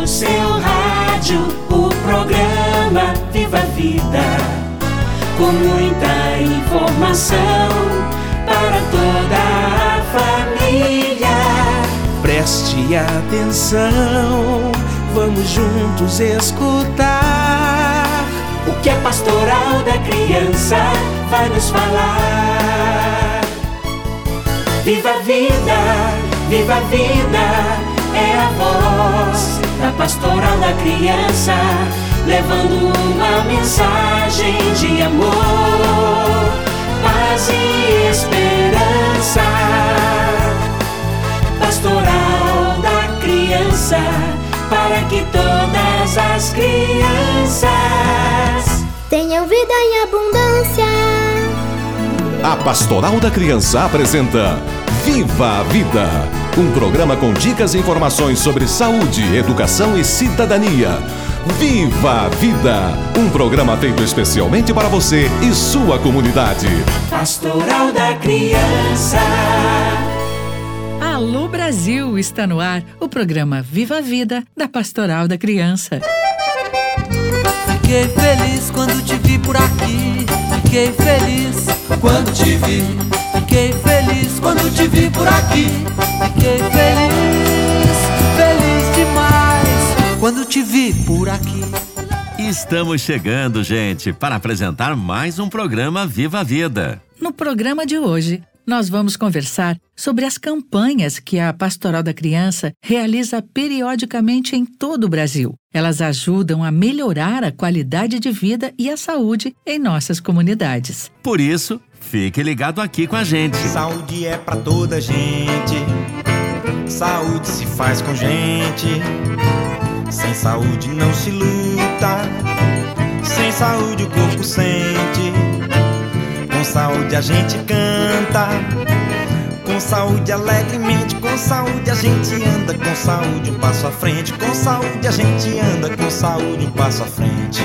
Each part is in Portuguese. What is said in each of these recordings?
no seu rádio o programa Viva a Vida, com muita informação para toda a família. Preste atenção, vamos juntos escutar o que a Pastoral da Criança vai nos falar. Viva a vida, viva a vida, é a voz da Pastoral da Criança, levando uma mensagem de amor, paz e esperança. Pastoral da Criança, para que todas as crianças tenham vida em abundância. A Pastoral da Criança apresenta Viva a Vida, um programa com dicas e informações sobre saúde, educação e cidadania. Viva a Vida, um programa feito especialmente para você e sua comunidade. Pastoral da Criança. Alô Brasil, está no ar o programa Viva a Vida da Pastoral da Criança. Fiquei feliz quando te vi por aqui. Fiquei feliz quando te vi. Fiquei feliz quando te vi por aqui. Fiquei feliz, feliz demais quando te vi por aqui. Estamos chegando, gente, para apresentar mais um programa Viva a Vida. No programa de hoje, nós vamos conversar sobre as campanhas que a Pastoral da Criança realiza periodicamente em todo o Brasil. Elas ajudam a melhorar a qualidade de vida e a saúde em nossas comunidades. Por isso, fique ligado aqui com a gente. Saúde é pra toda gente. Saúde se faz com gente. Sem saúde não se luta. Sem saúde o corpo sente. Com saúde a gente canta. Com saúde alegremente. Com saúde a gente anda. Com saúde um passo à frente. Com saúde a gente anda. Com saúde um passo à frente.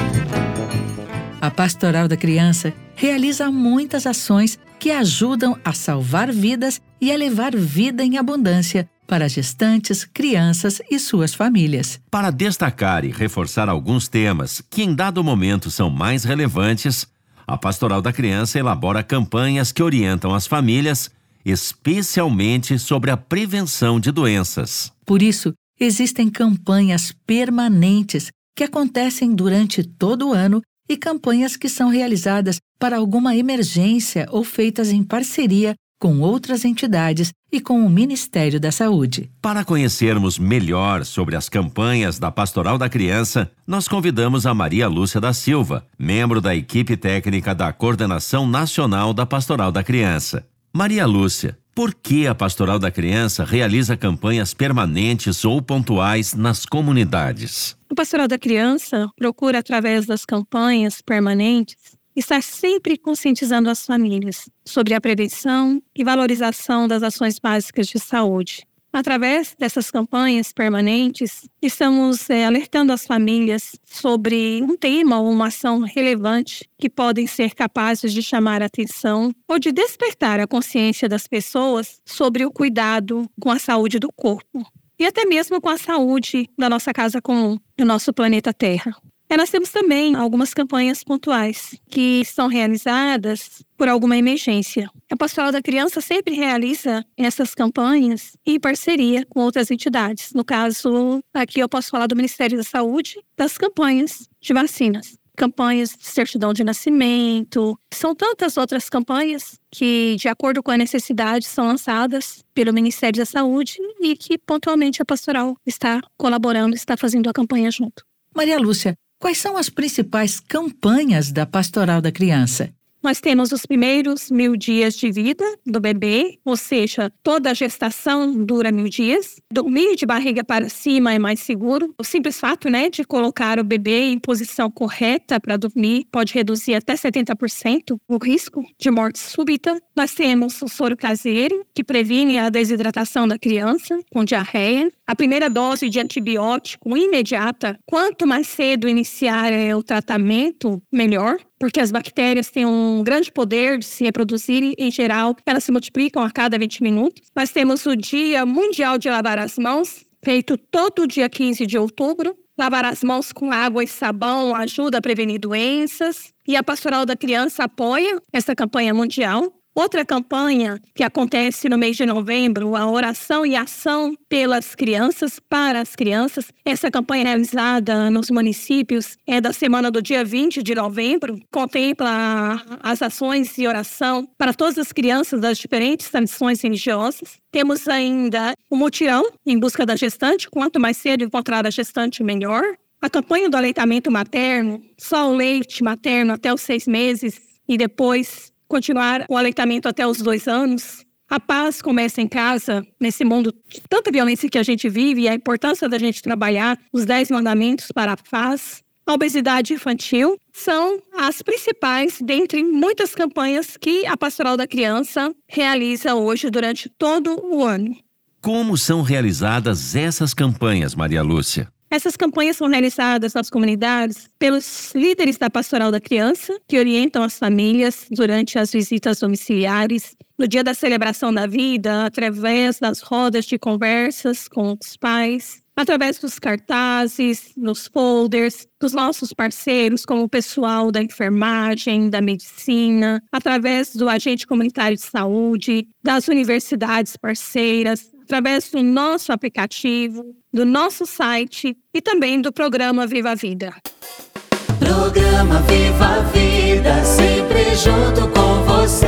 A Pastoral da Criança realiza muitas ações que ajudam a salvar vidas e a levar vida em abundância para gestantes, crianças e suas famílias. Para destacar e reforçar alguns temas que em dado momento são mais relevantes, a Pastoral da Criança elabora campanhas que orientam as famílias, especialmente sobre a prevenção de doenças. Por isso, existem campanhas permanentes que acontecem durante todo o ano e campanhas que são realizadas para alguma emergência ou feitas em parceria com outras entidades e com o Ministério da Saúde. Para conhecermos melhor sobre as campanhas da Pastoral da Criança, nós convidamos a Maria Lúcia da Silva, membro da equipe técnica da Coordenação Nacional da Pastoral da Criança. Maria Lúcia, por que a Pastoral da Criança realiza campanhas permanentes ou pontuais nas comunidades? O Pastoral da Criança procura, através das campanhas permanentes, estar sempre conscientizando as famílias sobre a prevenção e valorização das ações básicas de saúde. Através dessas campanhas permanentes, estamos alertando as famílias sobre um tema ou uma ação relevante que podem ser capazes de chamar a atenção ou de despertar a consciência das pessoas sobre o cuidado com a saúde do corpo e até mesmo com a saúde da nossa casa comum, do nosso planeta Terra. Nós temos também algumas campanhas pontuais que são realizadas por alguma emergência. A Pastoral da Criança sempre realiza essas campanhas em parceria com outras entidades. No caso, aqui eu posso falar do Ministério da Saúde, das campanhas de vacinas. Campanhas de certidão de nascimento. São tantas outras campanhas que, de acordo com a necessidade, são lançadas pelo Ministério da Saúde e que pontualmente a Pastoral está colaborando, está fazendo a campanha junto. Maria Lúcia, quais são as principais campanhas da Pastoral da Criança? Nós temos os primeiros 1000 dias de vida do bebê, ou seja, toda a gestação dura 1000 dias. Dormir de barriga para cima é mais seguro. O simples fato, de colocar o bebê em posição correta para dormir pode reduzir até 70% o risco de morte súbita. Nós temos o soro caseiro, que previne a desidratação da criança com diarreia. A primeira dose de antibiótico imediata, quanto mais cedo iniciar o tratamento, melhor. Porque as bactérias têm um grande poder de se reproduzir. Em geral, elas se multiplicam a cada 20 minutos. Nós temos o Dia Mundial de Lavar as Mãos, feito todo dia 15 de outubro. Lavar as mãos com água e sabão ajuda a prevenir doenças. E a Pastoral da Criança apoia essa campanha mundial. Outra campanha que acontece no mês de novembro, a oração e ação pelas crianças, para as crianças. Essa campanha realizada nos municípios é da semana do dia 20 de novembro, contempla as ações e oração para todas as crianças das diferentes tradições religiosas. Temos ainda o mutirão em busca da gestante, quanto mais cedo encontrar a gestante, melhor. A campanha do aleitamento materno, só o leite materno até os 6 meses e depois continuar o aleitamento até os 2 anos. A paz começa em casa, nesse mundo de tanta violência que a gente vive, e a importância da gente trabalhar os 10 mandamentos para a paz. A obesidade infantil são as principais dentre muitas campanhas que a Pastoral da Criança realiza hoje durante todo o ano. Como são realizadas essas campanhas, Maria Lúcia? Essas campanhas são realizadas nas comunidades pelos líderes da Pastoral da Criança, que orientam as famílias durante as visitas domiciliares, no dia da celebração da vida, através das rodas de conversas com os pais, através dos cartazes, dos folders, dos nossos parceiros, como o pessoal da enfermagem, da medicina, através do agente comunitário de saúde, das universidades parceiras, através do nosso aplicativo, do nosso site e também do programa Viva a Vida. Programa Viva a Vida, sempre junto com você.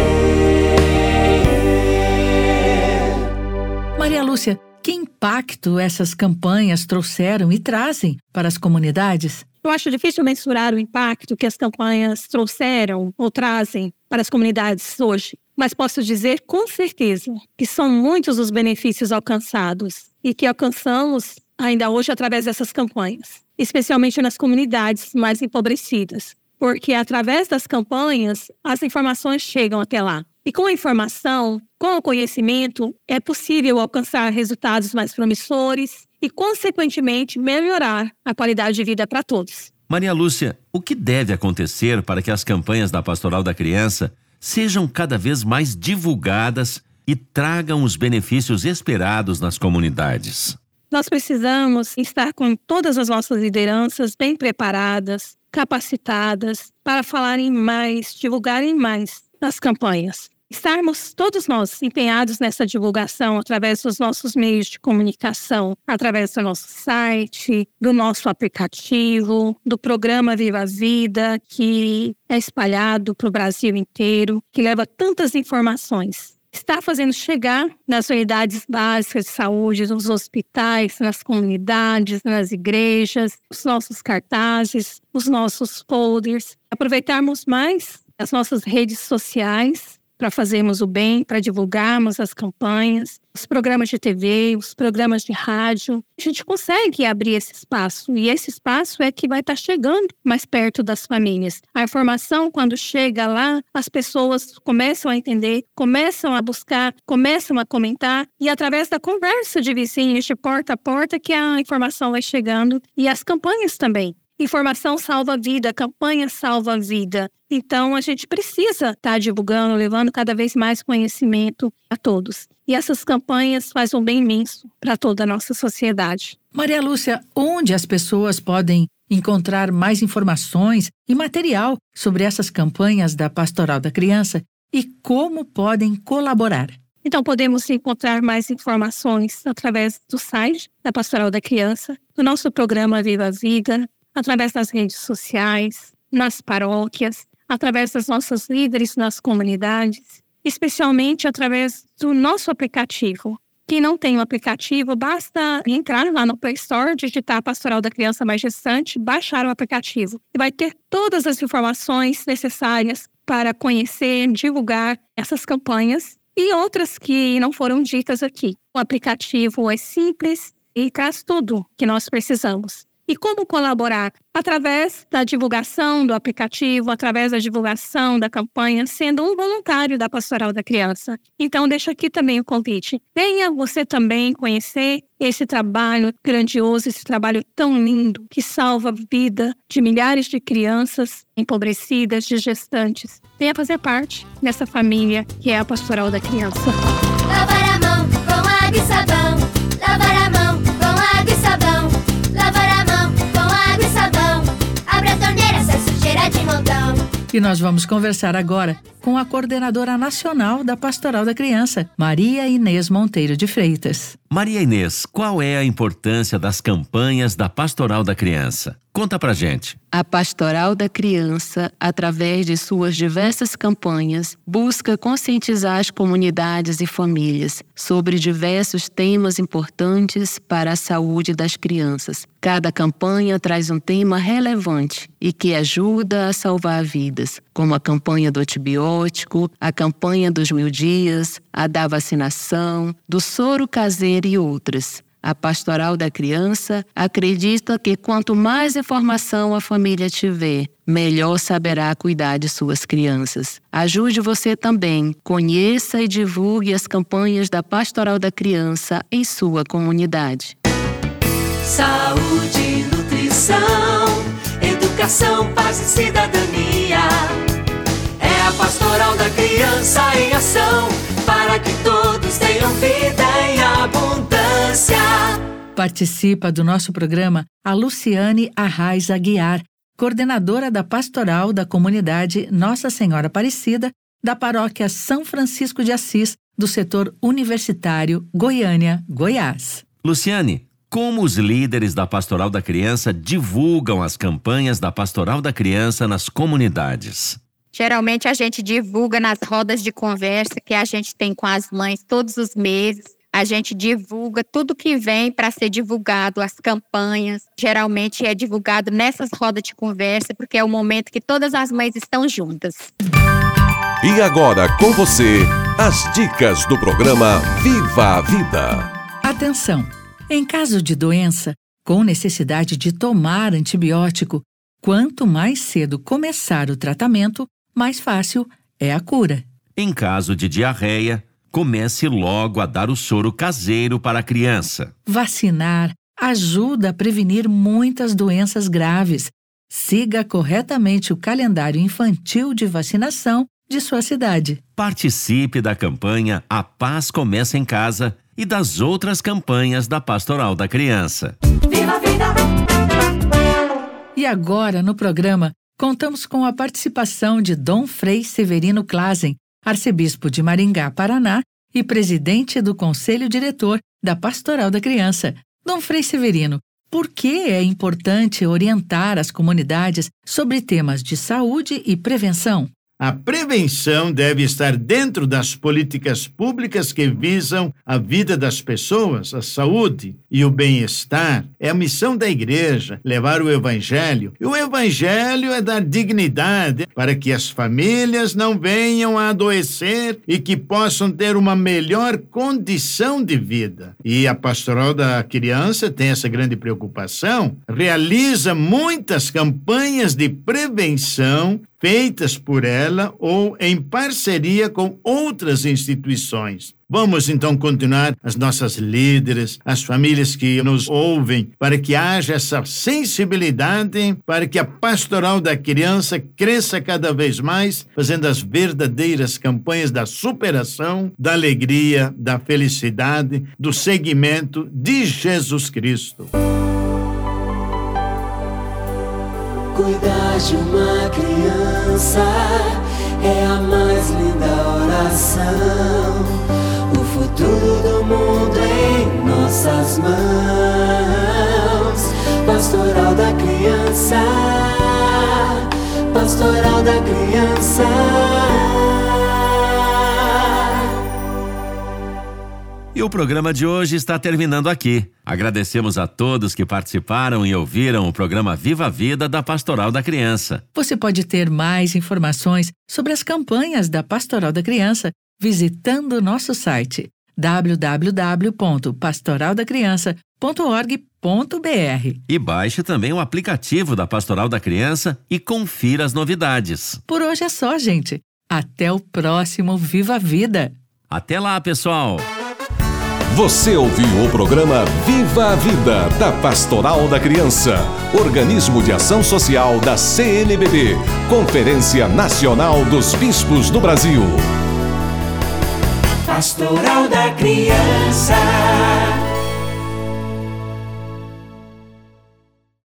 Maria Lúcia, que impacto essas campanhas trouxeram e trazem para as comunidades? Eu acho difícil mensurar o impacto que as campanhas trouxeram ou trazem para as comunidades hoje. Mas posso dizer com certeza que são muitos os benefícios alcançados e que alcançamos ainda hoje através dessas campanhas, especialmente nas comunidades mais empobrecidas, porque através das campanhas as informações chegam até lá. E com a informação, com o conhecimento, é possível alcançar resultados mais promissores e, consequentemente, melhorar a qualidade de vida para todos. Maria Lúcia, o que deve acontecer para que as campanhas da Pastoral da Criança sejam cada vez mais divulgadas e tragam os benefícios esperados nas comunidades? Nós precisamos estar com todas as nossas lideranças bem preparadas, capacitadas, para falarem mais, divulgarem mais nas campanhas. Estarmos todos nós empenhados nessa divulgação através dos nossos meios de comunicação, através do nosso site, do nosso aplicativo, do programa Viva a Vida, que é espalhado para o Brasil inteiro, que leva tantas informações. Está fazendo chegar nas unidades básicas de saúde, nos hospitais, nas comunidades, nas igrejas, os nossos cartazes, os nossos folders. Aproveitarmos mais as nossas redes sociais para fazermos o bem, para divulgarmos as campanhas, os programas de TV, os programas de rádio. A gente consegue abrir esse espaço e esse espaço é que vai estar chegando mais perto das famílias. A informação, quando chega lá, as pessoas começam a entender, começam a buscar, começam a comentar e através da conversa de vizinhos, de porta a porta, que a informação vai chegando e as campanhas também. Informação salva vida, campanha salva vida. Então, a gente precisa estar divulgando, levando cada vez mais conhecimento a todos. E essas campanhas fazem um bem imenso para toda a nossa sociedade. Maria Lúcia, onde as pessoas podem encontrar mais informações e material sobre essas campanhas da Pastoral da Criança e como podem colaborar? Então, podemos encontrar mais informações através do site da Pastoral da Criança, do nosso programa Viva a Vida, através das redes sociais, nas paróquias, através das nossas líderes nas comunidades, especialmente através do nosso aplicativo. Quem não tem o aplicativo, basta entrar lá no Play Store, digitar Pastoral da Criança Mais Gestante, baixar o aplicativo. E vai ter todas as informações necessárias para conhecer, divulgar essas campanhas e outras que não foram ditas aqui. O aplicativo é simples e traz tudo que nós precisamos. E como colaborar? Através da divulgação do aplicativo, através da divulgação da campanha, sendo um voluntário da Pastoral da Criança. Então, deixo aqui também o convite. Venha você também conhecer esse trabalho grandioso, esse trabalho tão lindo, que salva a vida de milhares de crianças empobrecidas, de gestantes. Venha fazer parte dessa família que é a Pastoral da Criança. Lavar a mão com água e sabão. Lavar a mão com água E nós vamos conversar agora com a coordenadora nacional da Pastoral da Criança, Maria Inês Monteiro de Freitas. Maria Inês, qual é a importância das campanhas da Pastoral da Criança? Conta pra gente. A Pastoral da Criança, através de suas diversas campanhas, busca conscientizar as comunidades e famílias sobre diversos temas importantes para a saúde das crianças. Cada campanha traz um tema relevante e que ajuda a salvar vidas, como a campanha do antibiótico, a campanha dos 1000 dias, a da vacinação, do soro caseiro e outras. A Pastoral da Criança acredita que quanto mais informação a família tiver, melhor saberá cuidar de suas crianças. Ajude você também. Conheça e divulgue as campanhas da Pastoral da Criança em sua comunidade. Saúde, nutrição, educação, paz e cidadania. É a Pastoral da Criança em ação, para que todos tenham vida em abundância. Participa do nosso programa a Luciane Arraes Aguiar, coordenadora da Pastoral da Comunidade Nossa Senhora Aparecida, da Paróquia São Francisco de Assis, do setor universitário Goiânia, Goiás. Luciane, como os líderes da Pastoral da Criança divulgam as campanhas da Pastoral da Criança nas comunidades? Geralmente a gente divulga nas rodas de conversa que a gente tem com as mães todos os meses. A gente divulga tudo que vem para ser divulgado, as campanhas. Geralmente é divulgado nessas rodas de conversa, porque é o momento que todas as mães estão juntas. E agora com você, as dicas do programa Viva a Vida. Atenção! Em caso de doença, com necessidade de tomar antibiótico, quanto mais cedo começar o tratamento, mais fácil é a cura. Em caso de diarreia, comece logo a dar o soro caseiro para a criança. Vacinar ajuda a prevenir muitas doenças graves. Siga corretamente o calendário infantil de vacinação de sua cidade. Participe da campanha A Paz Começa em Casa e das outras campanhas da Pastoral da Criança. Viva a vida! E agora, no programa, contamos com a participação de Dom Frei Severino Clasen, arcebispo de Maringá, Paraná, e presidente do Conselho Diretor da Pastoral da Criança. Dom Frei Severino, por que é importante orientar as comunidades sobre temas de saúde e prevenção? A prevenção deve estar dentro das políticas públicas que visam a vida das pessoas, a saúde e o bem-estar. É a missão da igreja, levar o evangelho. E o evangelho é dar dignidade para que as famílias não venham a adoecer e que possam ter uma melhor condição de vida. E a Pastoral da Criança tem essa grande preocupação, realiza muitas campanhas de prevenção feitas por ela ou em parceria com outras instituições. Vamos então continuar as nossas líderes, as famílias que nos ouvem, para que haja essa sensibilidade, para que a Pastoral da Criança cresça cada vez mais, fazendo as verdadeiras campanhas da superação, da alegria, da felicidade, do seguimento de Jesus Cristo. Cuidar de uma criança é a mais linda oração. O futuro do mundo em nossas mãos. Pastoral da Criança, Pastoral da Criança. E o programa de hoje está terminando aqui. Agradecemos a todos que participaram e ouviram o programa Viva a Vida da Pastoral da Criança. Você pode ter mais informações sobre as campanhas da Pastoral da Criança visitando o nosso site www.pastoraldacriança.org.br. E baixe também o aplicativo da Pastoral da Criança e confira as novidades. Por hoje é só, gente. Até o próximo Viva a Vida. Até lá, pessoal! Você ouviu o programa Viva a Vida, da Pastoral da Criança, organismo de ação social da CNBB, Conferência Nacional dos Bispos do Brasil. Pastoral da Criança.